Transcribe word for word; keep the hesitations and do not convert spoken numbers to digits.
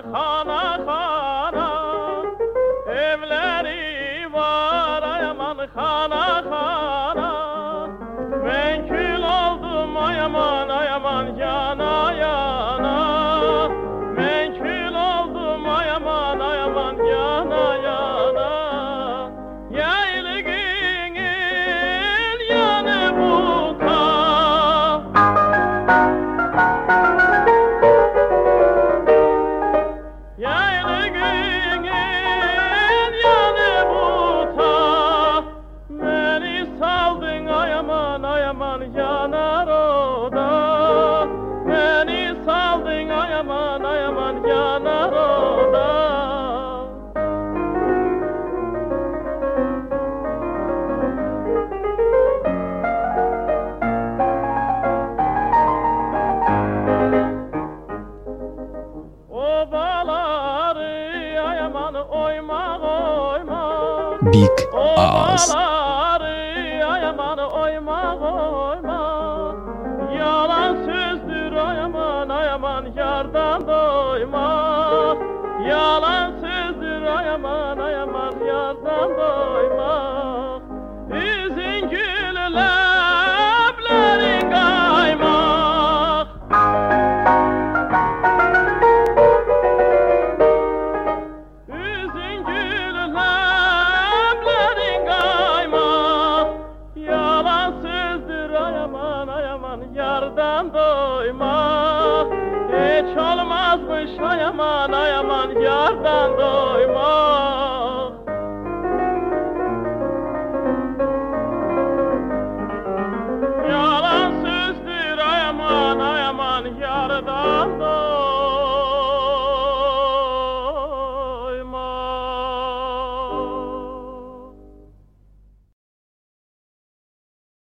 hana hana, evleri var ay aman hana hana. Ben kül oldum ay aman ay aman yana yana. Ben kül oldum ay aman ay aman yana yana. Yaylığın el yanı buka. Yaylığın el yanı buka. Beni saldın ay aman ay aman yanar oda. Beni saldın ay aman ay aman yanar oda. Obaları ay aman oyma oyma. Big Ağız. Obaları ay aman oyma oyma. Yalan sözdür ay aman ay aman yardan doyma. Yalan sözdür ay aman ay aman yardan doyma. Üzün gülü leblerin kaymak. Üzün gülü leblerin kaymak. Yalan sözdür ay aman ay aman yardan doyma. Hiç olmazmış ay aman ay aman yardan doyma. Yalan sözdür ay aman ay aman yardan doyma.